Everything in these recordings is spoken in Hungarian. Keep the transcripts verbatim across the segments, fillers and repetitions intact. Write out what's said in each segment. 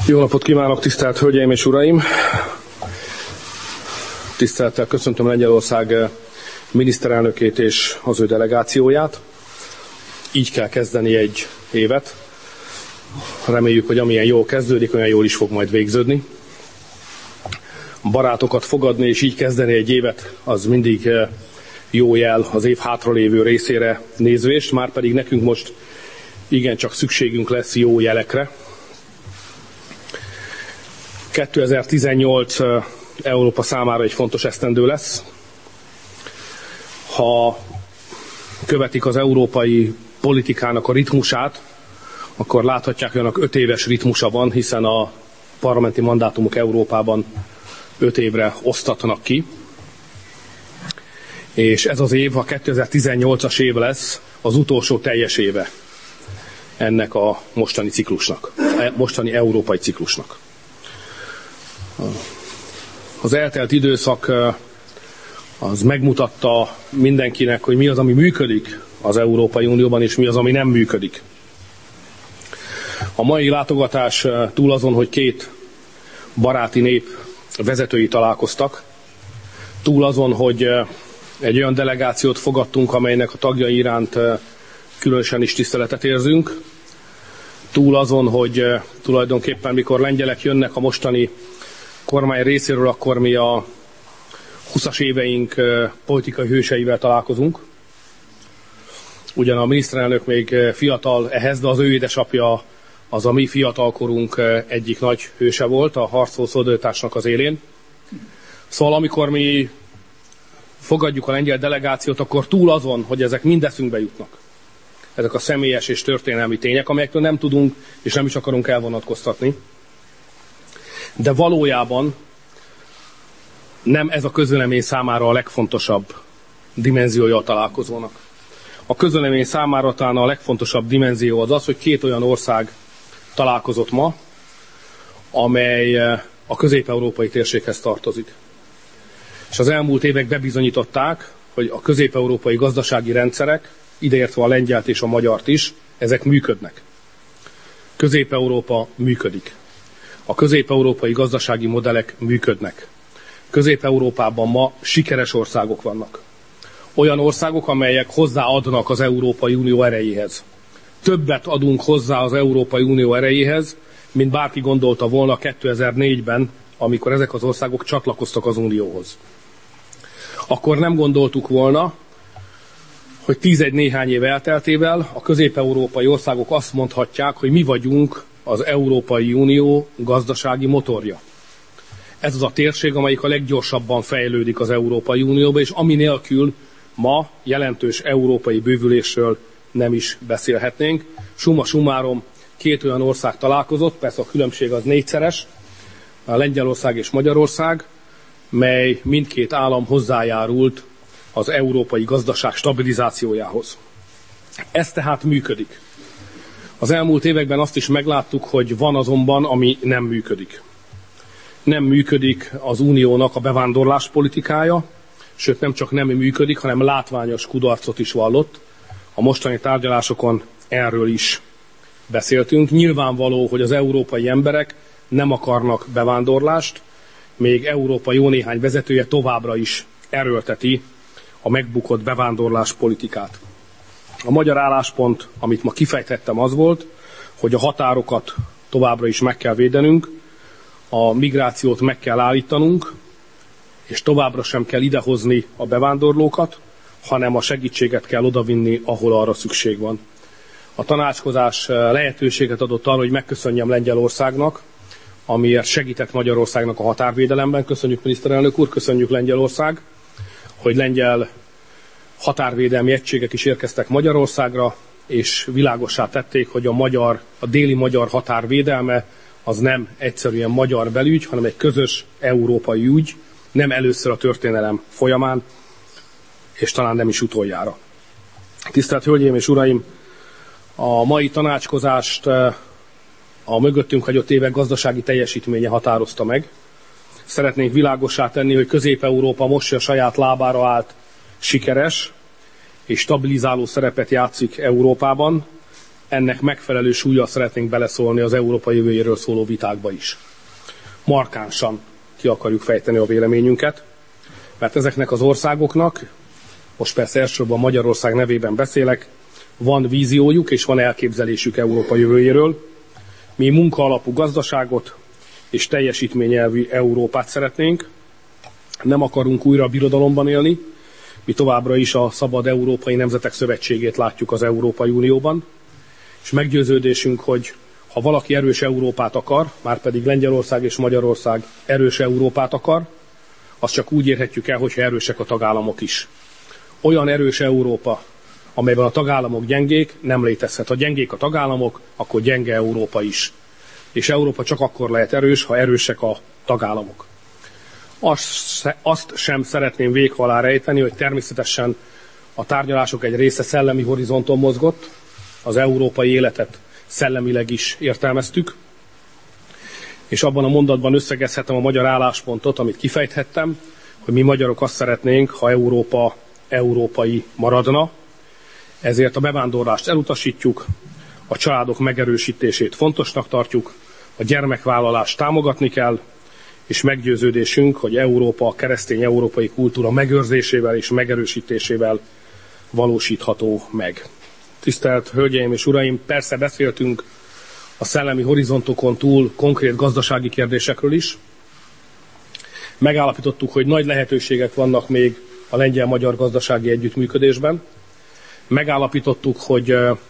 Jó napot kívánok, tisztelt Hölgyeim és Uraim! Tisztelettel köszöntöm Lengyelország miniszterelnökét és az ő delegációját. Így kell kezdeni egy évet. Reméljük, hogy amilyen jól kezdődik, olyan jól is fog majd végződni. Barátokat fogadni és így kezdeni egy évet, az mindig jó jel az év hátralévő részére nézvést, már pedig nekünk most igencsak szükségünk lesz jó jelekre. kétezer-tizennyolc Európa számára egy fontos esztendő lesz. Ha követik az európai politikának a ritmusát, akkor láthatják, hogy annak öt éves ritmusa van, hiszen a parlamenti mandátumok Európában öt évre osztatnak ki. És ez az év, a kétezer-tizennyolcas év lesz az utolsó teljes éve ennek a mostani ciklusnak, mostani európai ciklusnak. Az eltelt időszak az megmutatta mindenkinek, hogy mi az, ami működik az Európai Unióban, és mi az, ami nem működik. A mai látogatás túl azon, hogy két baráti nép vezetői találkoztak, túl azon, hogy egy olyan delegációt fogadtunk, amelynek a tagjai iránt különösen is tiszteletet érzünk, túl azon, hogy tulajdonképpen mikor lengyelek jönnek a mostani kormány részéről, akkor mi a huszas éveink politikai hőseivel találkozunk. Ugyan a miniszterelnök még fiatal ehhez, de az ő édesapja az a mi fiatalkorunk egyik nagy hőse volt, a harcoló szolidaritásnak az élén. Szóval amikor mi fogadjuk a lengyel delegációt, akkor túl azon, hogy ezek mind eszünkbe jutnak. Ezek a személyes és történelmi tények, amelyektől nem tudunk és nem is akarunk elvonatkoztatni. De valójában nem ez a közvélemény számára a legfontosabb dimenziója a találkozónak. A közvélemény számára talán a legfontosabb dimenzió az az, hogy két olyan ország találkozott ma, amely a közép-európai térséghez tartozik. És az elmúlt évek bebizonyították, hogy a közép-európai gazdasági rendszerek, ideértve a lengyelt és a magyart is, ezek működnek. Közép-Európa működik. A közép-európai gazdasági modellek működnek. Közép-Európában ma sikeres országok vannak. Olyan országok, amelyek hozzáadnak az Európai Unió erejéhez. Többet adunk hozzá az Európai Unió erejéhez, mint bárki gondolta volna kétezer-négyben, amikor ezek az országok csatlakoztak az Unióhoz. Akkor nem gondoltuk volna, hogy tízegy néhány év elteltével a közép-európai országok azt mondhatják, hogy mi vagyunk az Európai Unió gazdasági motorja. Ez az a térség, amelyik a leggyorsabban fejlődik az Európai Unióba, és ami nélkül ma jelentős európai bővülésről nem is beszélhetnénk. Summa summarum két olyan ország találkozott, persze a különbség az négyszeres, a Lengyelország és Magyarország, mely mindkét állam hozzájárult az európai gazdaság stabilizációjához. Ez tehát működik. Az elmúlt években azt is megláttuk, hogy van azonban, ami nem működik. Nem működik az uniónak a bevándorlás politikája, sőt nem csak nem működik, hanem látványos kudarcot is vallott. A mostani tárgyalásokon erről is beszéltünk. Nyilvánvaló, hogy az európai emberek nem akarnak bevándorlást, még Európa jó néhány vezetője továbbra is erőlteti a megbukott bevándorlás politikát. A magyar álláspont, amit ma kifejtettem, az volt, hogy a határokat továbbra is meg kell védenünk, a migrációt meg kell állítanunk, és továbbra sem kell idehozni a bevándorlókat, hanem a segítséget kell odavinni, ahol arra szükség van. A tanácskozás lehetőséget adott arra, hogy megköszönjem Lengyelországnak, amiért segített Magyarországnak a határvédelemben. Köszönjük, miniszterelnök úr, köszönjük Lengyelország, hogy lengyel határvédelmi egységek is érkeztek Magyarországra, és világossá tették, hogy a magyar, a déli magyar határvédelme az nem egyszerűen magyar belügy, hanem egy közös európai ügy, nem először a történelem folyamán, és talán nem is utoljára. Tisztelt Hölgyeim és Uraim, a mai tanácskozást a mögöttünk hagyott évek gazdasági teljesítménye határozta meg. Szeretnénk világossá tenni, hogy Közép-Európa most a saját lábára állt, sikeres és stabilizáló szerepet játszik Európában. ennek megfelelő súllyal szeretnénk beleszólni az Európa jövőjéről szóló vitákba is. Markánsan ki akarjuk fejteni a véleményünket, mert ezeknek az országoknak, most persze elsősorban Magyarország nevében beszélek, van víziójuk és van elképzelésük Európa jövőjéről. Mi munkaalapú gazdaságot és teljesítményelvű Európát szeretnénk, nem akarunk újra a birodalomban élni, mi továbbra is a Szabad Európai Nemzetek Szövetségét látjuk az Európai Unióban, és meggyőződésünk, hogy ha valaki erős Európát akar, már pedig Lengyelország és Magyarország erős Európát akar, azt csak úgy érhetjük el, hogyha erősek a tagállamok is. Olyan erős Európa, amelyben a tagállamok gyengék, nem létezhet. Ha gyengék a tagállamok, akkor gyenge Európa is. És Európa csak akkor lehet erős, ha erősek a tagállamok. Azt, azt sem szeretném vék alá rejteni, hogy természetesen a tárgyalások egy része szellemi horizonton mozgott, az európai életet szellemileg is értelmeztük, és abban a mondatban összegezhetem a magyar álláspontot, amit kifejthettem, hogy mi magyarok azt szeretnénk, ha Európa európai maradna, ezért a bevándorlást elutasítjuk, a családok megerősítését fontosnak tartjuk, a gyermekvállalást támogatni kell, és meggyőződésünk, hogy Európa a keresztény európai kultúra megőrzésével és megerősítésével valósítható meg. Tisztelt Hölgyeim és Uraim, persze beszéltünk a szellemi horizontokon túl konkrét gazdasági kérdésekről is. Megállapítottuk, hogy nagy lehetőségek vannak még a lengyel-magyar gazdasági együttműködésben. Megállapítottuk, hogy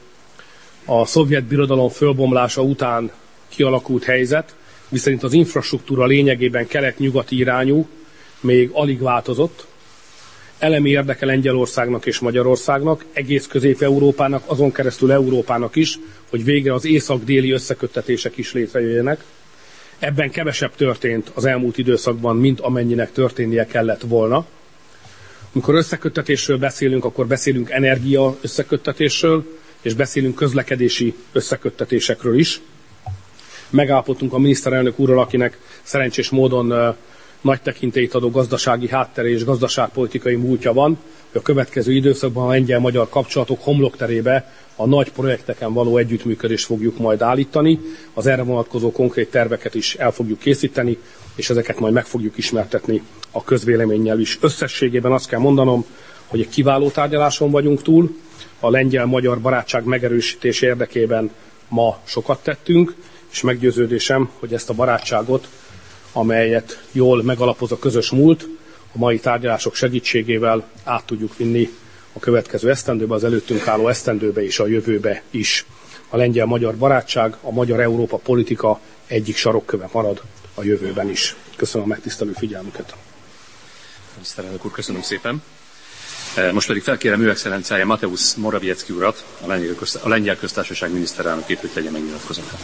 a szovjet birodalom fölbomlása után kialakult helyzet, miszerint az infrastruktúra lényegében kelet-nyugati irányú, még alig változott. Elemi érdeke Lengyelországnak és Magyarországnak, egész Közép-Európának, azon keresztül Európának is, hogy végre az észak-déli összeköttetések is létrejöjjenek. Ebben kevesebb történt az elmúlt időszakban, mint amennyinek történnie kellett volna. Amikor összeköttetésről beszélünk, akkor beszélünk energia összeköttetésről, és beszélünk közlekedési összeköttetésekről is. Megállapodtunk a miniszterelnök úrral, akinek szerencsés módon nagy tekintélyt adó gazdasági háttere és gazdaságpolitikai múltja van, hogy a következő időszakban a lengyel-magyar kapcsolatok homlokterébe a nagy projekteken való együttműködést fogjuk majd állítani, az erre vonatkozó konkrét terveket is el fogjuk készíteni, és ezeket majd meg fogjuk ismertetni a közvéleménnyel is. Összességében azt kell mondanom, hogy egy kiváló tárgyaláson vagyunk túl, a lengyel-magyar barátság megerősítése érdekében ma sokat tettünk, és meggyőződésem, hogy ezt a barátságot, amelyet jól megalapoz a közös múlt, a mai tárgyalások segítségével át tudjuk vinni a következő esztendőbe, az előttünk álló esztendőbe és a jövőbe is. A lengyel-magyar barátság, a magyar-európa politika egyik sarokköve marad a jövőben is. Köszönöm a megtisztelő figyelmüket. Miniszterelnök úr, köszönöm szépen. Most pedig felkérem ő excellenciája Mateusz Morawiecki urat, a lengyel, a lengyel köztársaság miniszterelnökét, hogy tegye megnyilatkozatot.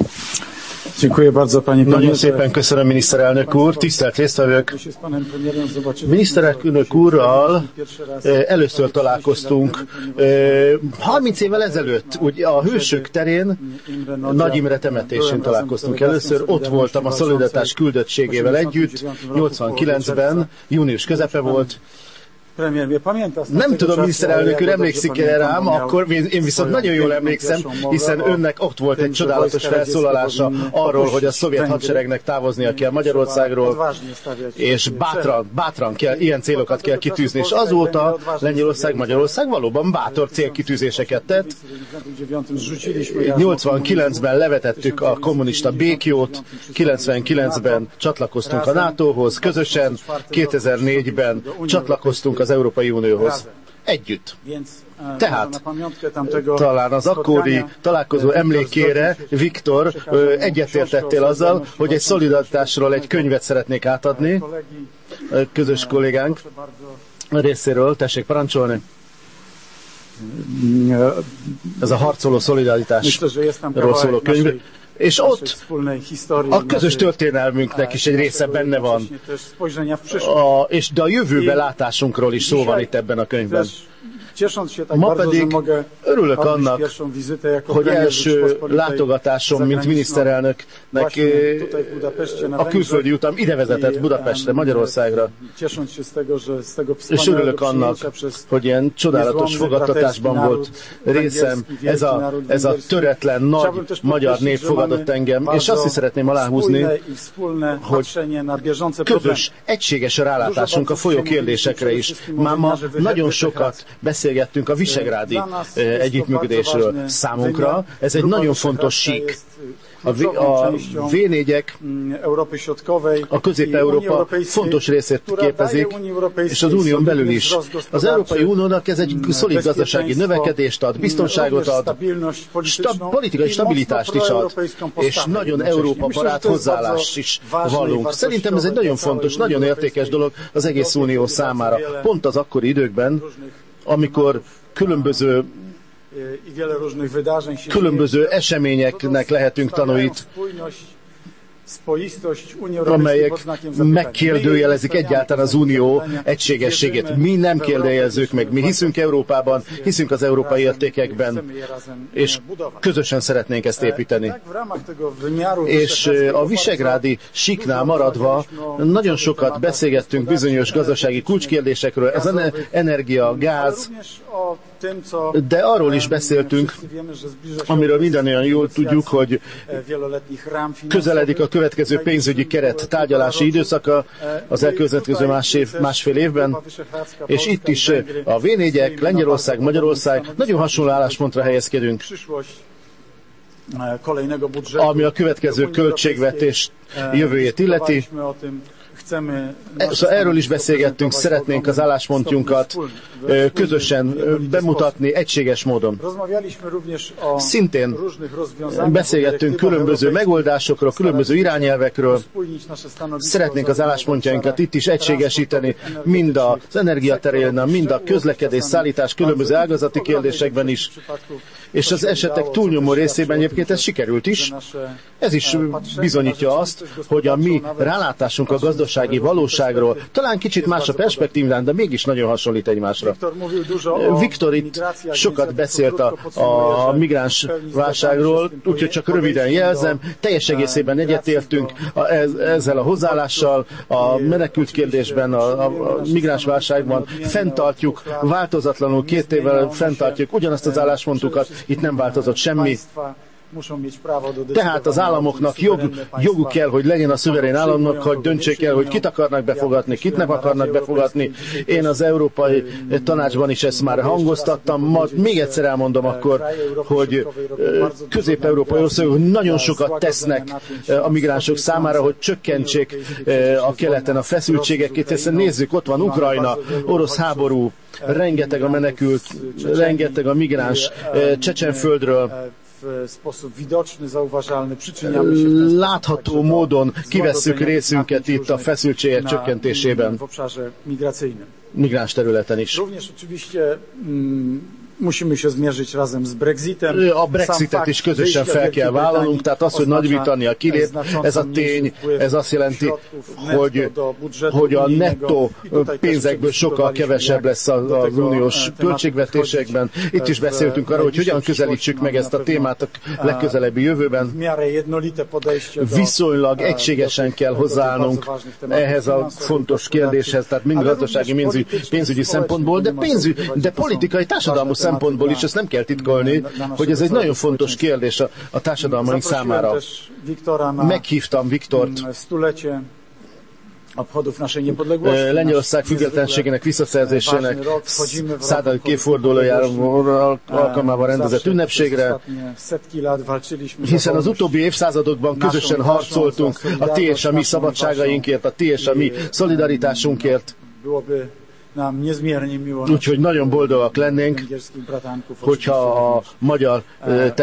Nagyon szépen köszönöm, miniszterelnök úr, tisztelt résztvevők! Miniszterelnök úrral először találkoztunk harminc évvel ezelőtt, ugye a Hősök terén, Nagy Imre temetésén találkoztunk először, ott voltam a Szolidaritás küldöttségével együtt, nyolcvankilencben, június közepe volt. Nem tudom, miniszterelnök úr emlékszik-e rám, akkor én viszont nagyon jól emlékszem, hiszen önnek ott volt egy csodálatos felszólalása arról, hogy a szovjet hadseregnek távoznia kell Magyarországról, és bátran, bátran kell, ilyen célokat kell kitűzni, és azóta Lengyelország, Magyarország valóban bátor célkitűzéseket tett. nyolcvankilencben levetettük a kommunista békjót, kilencvenkilencben csatlakoztunk a nátóhoz, közösen, kétezer-négyben csatlakoztunk az Európai Unióhoz. Együtt. Tehát talán az akkori találkozó emlékére, Viktor, egyetértettél azzal, hogy egy szolidaritásról egy könyvet szeretnék átadni közös kollégánk részéről. Tessék parancsolni. Ez a harcoló szolidaritásról szóló könyv. És ott a közös történelmünknek is egy része benne van. A, és de a jövőbe látásunkról is szó van itt ebben a könyvben. Ma pedig örülök annak, hogy első látogatásom, mint miniszterelnöknek a külföldi utam ide vezetett Budapestre, Magyarországra. És örülök annak, hogy ilyen csodálatos fogadtatásban volt részem. Ez a, ez a töretlen, nagy magyar nép fogadott engem, és azt is szeretném aláhúzni, hogy közös, egységes a rálátásunk a folyó kérdésekre is. Már ma nagyon sokat beszélgettünk a visegrádi együttműködésről. Számunkra ez egy nagyon fontos sík. A, v, a vé négyek a Közép-Európa fontos részét képezik, és az unión belül is. Az Európai Uniónak ez egy szolid gazdasági növekedést ad, biztonságot ad, stab, politikai stabilitást is ad, és nagyon Európa barát hozzáállást is vallunk. Szerintem ez egy nagyon fontos, nagyon értékes dolog az egész unió számára. Pont az akkori időkben, amikor különböző különböző eseményeknek lehetünk tanúit, amelyek megkérdőjelezik egyáltalán az unió egységességét. Mi nem kérdőjelezzük meg, mi hiszünk Európában, hiszünk az európai értékekben, és közösen szeretnénk ezt építeni. És a visegrádi síknál maradva nagyon sokat beszélgettünk bizonyos gazdasági kulcskérdésekről, ez energia, gáz, de arról is beszéltünk, amiről mindannyian jól tudjuk, hogy közeledik a következő pénzügyi keret tárgyalási időszaka az elkövetkező más év, másfél évben, és itt is a vé négyek, Lengyelország, Magyarország nagyon hasonló álláspontra helyezkedünk, ami a következő költségvetés jövőjét illeti. Szóval erről is beszélgettünk, szeretnénk az álláspontjunkat közösen bemutatni egységes módon. Szintén beszélgettünk különböző megoldásokról, különböző irányelvekről. Szeretnénk az álláspontjainkat itt is egységesíteni, mind az energiaterén, mind a közlekedés, szállítás különböző ágazati kérdésekben is. És az esetek túlnyomó részében egyébként ez sikerült is. Ez is bizonyítja azt, hogy a mi rálátásunk a gazdasági valóságról talán kicsit más a perspektíván, de mégis nagyon hasonlít egymásra. Viktor itt sokat beszélt a, a migráns válságról, úgyhogy csak röviden jelzem, teljes egészében egyetértünk a, ezzel a hozzáállással, a menekült kérdésben, a, a, a migráns válságban fenntartjuk, változatlanul két évvel fenntartjuk ugyanazt az álláspontunkat, itt nem változott semmi. Tehát az államoknak jog, joguk kell, hogy legyen a szuverén államnak, hogy döntsék el, hogy kit akarnak befogadni, kit nem akarnak befogadni. Én az Európai Tanácsban is ezt már hangoztattam. Ma még egyszer elmondom akkor, hogy Közép-Európai országok nagyon sokat tesznek a migránsok számára, hogy csökkentsék a keleten a feszültségeket, hiszen nézzük, ott van Ukrajna, orosz háború, rengeteg a menekült, rengeteg a migráns Csecsenföldről. Látható módon kivesszük részünket itt a feszültségek csökkentésében, migráns területen is. Musimy się zmierzyć razem z Brexitem. A Brexitet is közösen fel kell vállalnunk, tehát az, hogy Nagy-Britannia kilép, ez a tény, ez azt jelenti, hogy, hogy a nettó pénzekből sokkal kevesebb lesz az, az uniós költségvetésekben. Itt is beszéltünk arról, hogy hogyan közelítsük meg ezt a témát a legközelebbi jövőben. Viszonylag egységesen kell hozzáállnunk ehhez a fontos kérdéshez, tehát mind gazdasági, mind pénzügyi szempontból, de, pénzügyi, de politikai, társadalmi szempontból is, ezt nem kell titkolni, hogy ez egy nagyon fontos kérdés a, a társadalmaink számára. Meghívtam Viktort Lengyelország függetlenségének visszaszerzésének századik évfordulójára alkalmával rendezett ünnepségre, hiszen az utóbbi évszázadokban közösen harcoltunk a ti és a mi szabadságainkért, a ti és a mi szolidaritásunkért. Úgyhogy nagyon boldogak lennénk, hogyha a magyar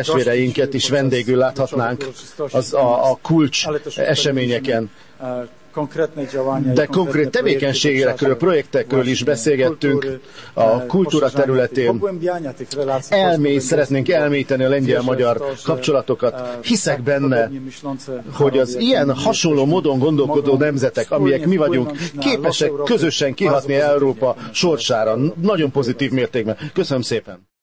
testvéreinket is vendégül láthatnánk az a, a kulcs eseményeken. de konkrét tevékenységekről, projektekről is beszélgettünk a kultúra területén. Elmély, szeretnénk elmélyíteni a lengyel-magyar kapcsolatokat. Hiszek benne, hogy az ilyen hasonló módon gondolkodó nemzetek, amilyek mi vagyunk, képesek közösen kihatni Európa sorsára. Nagyon pozitív mértékben. Köszönöm szépen!